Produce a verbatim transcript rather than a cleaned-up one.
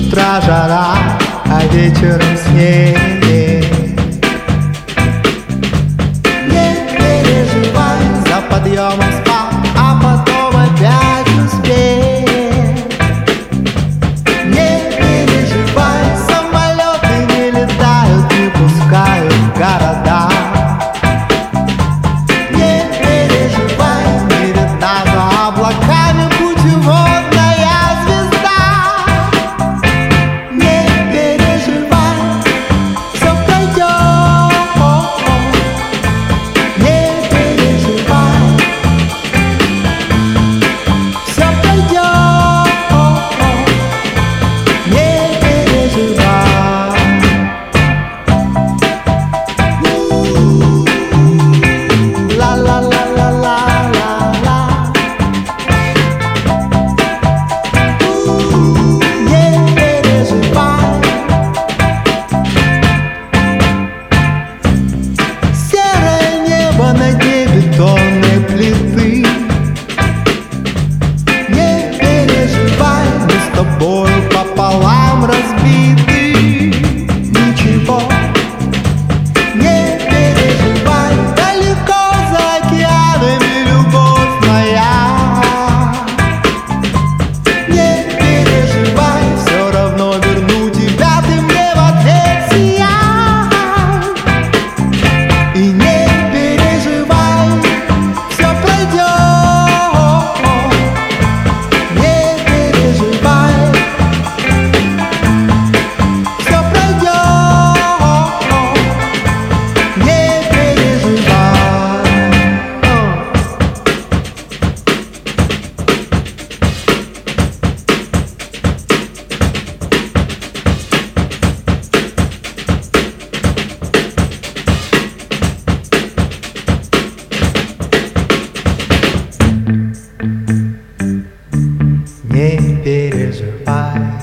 утра жара, а вечером снег. Не переживай, за подъемом спал, а потом опять успех. Не переживай, самолеты не летают, не пускают в города. Не переживай, не видна за облаками путеводная звезда. Не переживай, все пройдет. Не переживай, все пройдет. Не переживай. Ла-ла-ла-ла-ла-ла-ла. Не переживай. Серое небо на дне бетонной плиты. Не переживай, мы с тобою пополам разбиты. Ничего, не переживай, далеко за океанами любовь моя. Не переживай, все равно верну тебя, ты мне в ответ сияй. И не переживай, все пройдет. Не переживай, все пройдет. Не переживай. Не переживай.